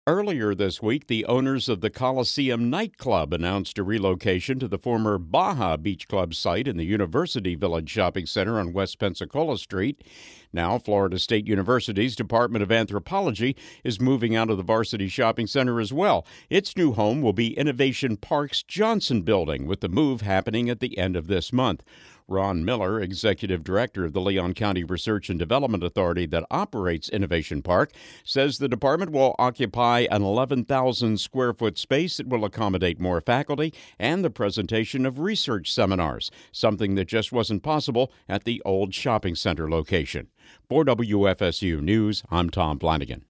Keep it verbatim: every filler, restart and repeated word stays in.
Earlier this week, the owners of the Coliseum nightclub announced a relocation to the former Baja Beach Club site in the University Village Shopping Center on West Pensacola Street. Now, Florida State University's Department of Anthropology is moving out of the Varsity Shopping Center as well. Its new home will be Innovation Park's Johnson Building, with the move happening at the end of this month. Ron Miller, executive director of the Leon County Research and Development Authority that operates Innovation Park, says the department will occupy an eleven thousand square foot space that will accommodate more faculty and the presentation of research seminars, something that just wasn't possible at the old shopping center location. For W F S U News, I'm Tom Flanagan.